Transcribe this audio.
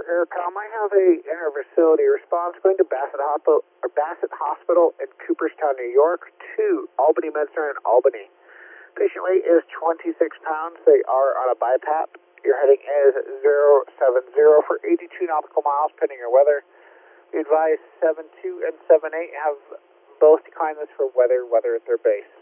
for Aircom. I have a inter-facility response going to Bassett Hospital in Cooperstown, New York, to Albany MedCenter in Albany. Patient weight is 26 pounds. They are on a BiPAP. Your heading is 070 for 82 nautical miles, pending your weather. We advise 72 and 78 have both declined this for weather at their base.